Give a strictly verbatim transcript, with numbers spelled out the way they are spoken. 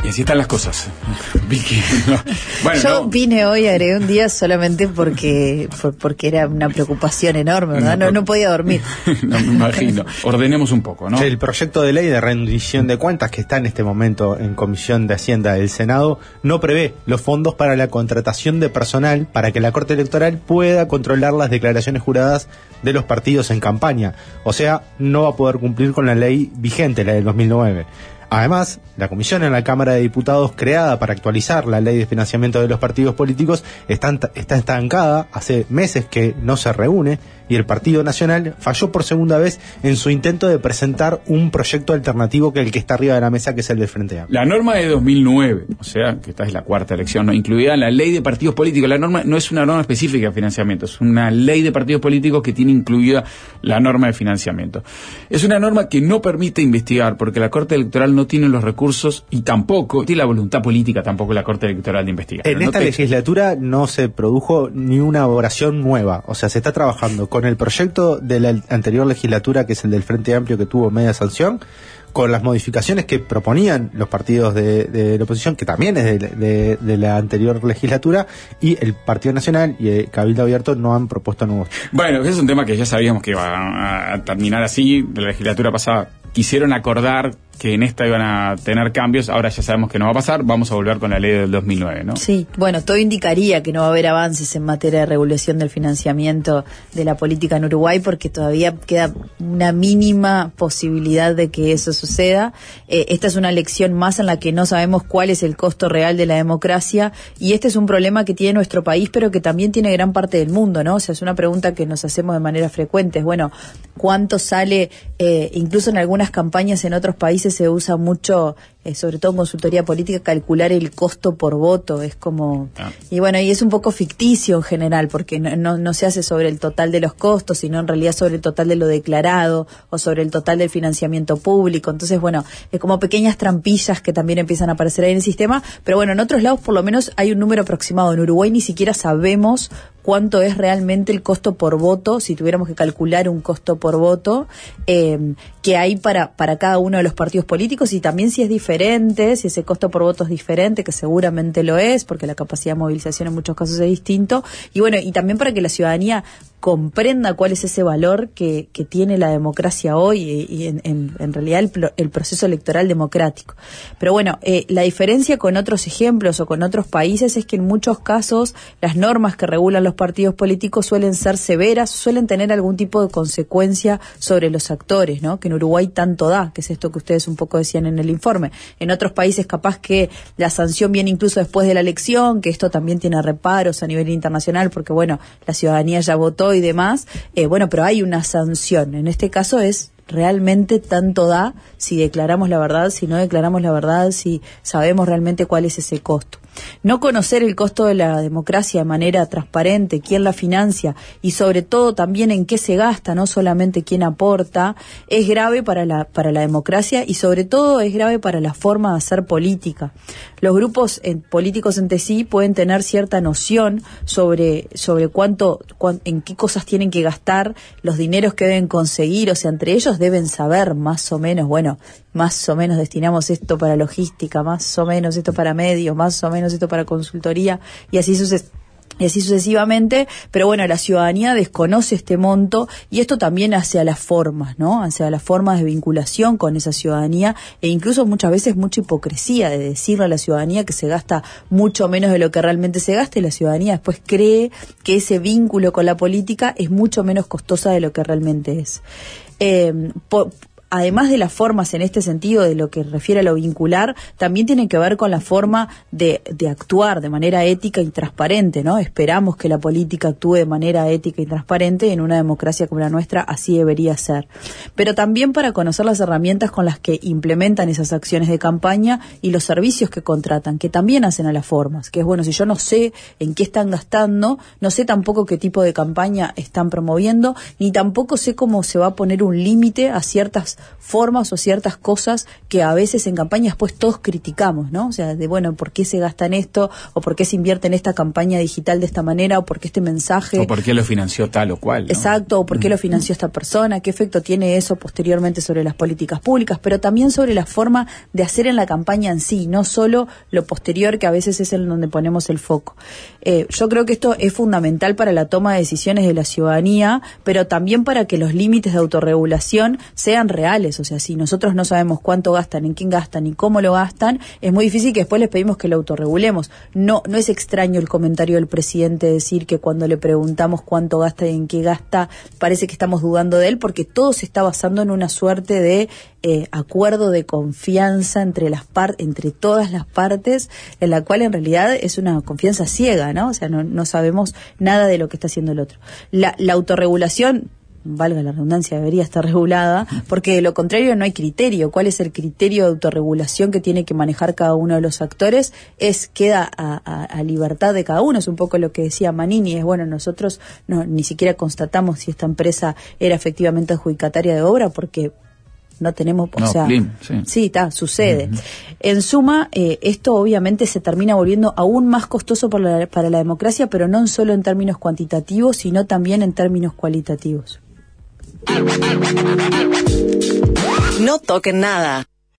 Y así están las cosas, Vicky. Bueno, yo no. vine hoy, agregué un día solamente porque porque era una preocupación enorme, ¿verdad? No, no podía dormir. No me imagino. Ordenemos un poco, ¿no? El proyecto de ley de rendición de cuentas que está en este momento en Comisión de Hacienda del Senado no prevé los fondos para la contratación de personal para que la Corte Electoral pueda controlar las declaraciones juradas de los partidos en campaña. O sea, no va a poder cumplir con la ley vigente, la del dos mil nueve. Además, la comisión en la Cámara de Diputados creada para actualizar la ley de financiamiento de los partidos políticos está, está estancada, hace meses que no se reúne, y el Partido Nacional falló por segunda vez en su intento de presentar un proyecto alternativo que el que está arriba de la mesa, que es el del Frente Amplio. La norma de dos mil nueve, o sea, que esta es la cuarta elección, ¿no? Incluida en la ley de partidos políticos. La norma no es una norma específica de financiamiento, es una ley de partidos políticos que tiene incluida la norma de financiamiento. Es una norma que no permite investigar, porque la Corte Electoral no tiene los recursos y tampoco tiene la voluntad política tampoco la Corte Electoral de investigar. En no esta te... legislatura no se produjo ni una oración nueva, o sea, se está trabajando con el proyecto de la anterior legislatura, que es el del Frente Amplio, que tuvo media sanción, con las modificaciones que proponían los partidos de, de la oposición, que también es de, de, de la anterior legislatura, y el Partido Nacional y el Cabildo Abierto no han propuesto nuevos. Bueno, ese es un tema que ya sabíamos que iba a terminar así. De la legislatura pasada quisieron acordar que en esta iban a tener cambios, ahora ya sabemos que no va a pasar, vamos a volver con la ley del dos mil nueve, ¿no? Sí, bueno, todo indicaría que no va a haber avances en materia de regulación del financiamiento de la política en Uruguay, porque todavía queda una mínima posibilidad de que eso suceda. Eh, esta es una elección más en la que no sabemos cuál es el costo real de la democracia, y este es un problema que tiene nuestro país, pero que también tiene gran parte del mundo, ¿no? O sea, es una pregunta que nos hacemos de manera frecuente, es, bueno, ¿cuánto sale, eh, incluso en algunas campañas en otros países se usa mucho, eh, sobre todo en consultoría política, calcular el costo por voto? Es como... Ah. Y bueno, y es un poco ficticio en general, porque no, no, no se hace sobre el total de los costos, sino en realidad sobre el total de lo declarado o sobre el total del financiamiento público. Entonces, bueno, es como pequeñas trampillas que también empiezan a aparecer ahí en el sistema, pero bueno, en otros lados por lo menos hay un número aproximado. En Uruguay ni siquiera sabemos cuánto es realmente el costo por voto, si tuviéramos que calcular un costo por voto, eh, que hay para, para cada uno de los partidos políticos, y también si es diferente, si ese costo por voto es diferente, que seguramente lo es, porque la capacidad de movilización en muchos casos es distinto, y bueno, y también para que la ciudadanía comprenda cuál es ese valor que, que tiene la democracia hoy y, y en, en, en realidad el, el proceso electoral democrático. Pero bueno, eh, la diferencia con otros ejemplos o con otros países es que en muchos casos las normas que regulan los partidos políticos suelen ser severas, suelen tener algún tipo de consecuencia sobre los actores, ¿no? Que en Uruguay tanto da, que es esto que ustedes un poco decían en el informe. En otros países capaz que la sanción viene incluso después de la elección, que esto también tiene reparos a nivel internacional, porque bueno, la ciudadanía ya votó y demás, eh, bueno, pero hay una sanción. En este caso es realmente tanto da si declaramos la verdad, si no declaramos la verdad, si sabemos realmente cuál es ese costo. No conocer el costo de la democracia de manera transparente, quién la financia y sobre todo también en qué se gasta, no solamente quién aporta, es grave para la, para la democracia y sobre todo es grave para la forma de hacer política. Los grupos eh, políticos entre sí pueden tener cierta noción sobre, sobre cuánto, cuán, en qué cosas tienen que gastar, los dineros que deben conseguir, o sea, entre ellos deben saber más o menos, bueno, más o menos destinamos esto para logística, más o menos esto para medios, más o menos esto para consultoría, y así sucesivamente. Y así sucesivamente, pero bueno, la ciudadanía desconoce este monto y esto también hacia las formas, ¿no? Hacia las formas de vinculación con esa ciudadanía e incluso muchas veces mucha hipocresía de decirle a la ciudadanía que se gasta mucho menos de lo que realmente se gasta y la ciudadanía después cree que ese vínculo con la política es mucho menos costosa de lo que realmente es. Eh, por, Además de las formas en este sentido, de lo que refiere a lo vincular, también tiene que ver con la forma de, de actuar de manera ética y transparente, ¿no? Esperamos que la política actúe de manera ética y transparente, en una democracia como la nuestra así debería ser. Pero también para conocer las herramientas con las que implementan esas acciones de campaña y los servicios que contratan, que también hacen a las formas, que es bueno, si yo no sé en qué están gastando, no sé tampoco qué tipo de campaña están promoviendo, ni tampoco sé cómo se va a poner un límite a ciertas ciertas formas o ciertas cosas que a veces en campañas pues todos criticamos, ¿no? O sea, de bueno, ¿por qué se gasta en esto? ¿O por qué se invierte en esta campaña digital de esta manera? ¿O por qué este mensaje? ¿O por qué lo financió tal o cual? ¿no? Exacto, ¿o por qué lo financió esta persona? ¿Qué efecto tiene eso posteriormente sobre las políticas públicas? Pero también sobre la forma de hacer en la campaña en sí, no solo lo posterior, que a veces es en donde ponemos el foco. Eh, yo creo que esto es fundamental para la toma de decisiones de la ciudadanía, pero también para que los límites de autorregulación sean reales. O sea, si nosotros no sabemos cuánto gastan, en quién gastan y cómo lo gastan, es muy difícil que después les pedimos que lo autorregulemos. No, no es extraño el comentario del presidente decir que cuando le preguntamos cuánto gasta y en qué gasta, parece que estamos dudando de él, porque todo se está basando en una suerte de eh, acuerdo de confianza entre las par entre todas las partes, en la cual en realidad es una confianza ciega, ¿no? O sea, no, no sabemos nada de lo que está haciendo el otro. La, la autorregulación, valga la redundancia, debería estar regulada, porque de lo contrario no hay criterio. ¿Cuál es el criterio de autorregulación que tiene que manejar cada uno de los actores? Es queda a, a, a libertad de cada uno. Es un poco lo que decía Manini, es bueno, nosotros no, ni siquiera constatamos si esta empresa era efectivamente adjudicataria de obra, porque no tenemos, o no, sea, Plim, sí, sí, está, sucede. Uh-huh. En suma, eh, esto obviamente se termina volviendo aún más costoso para la, para la democracia, pero no solo en términos cuantitativos, sino también en términos cualitativos. No toquen nada.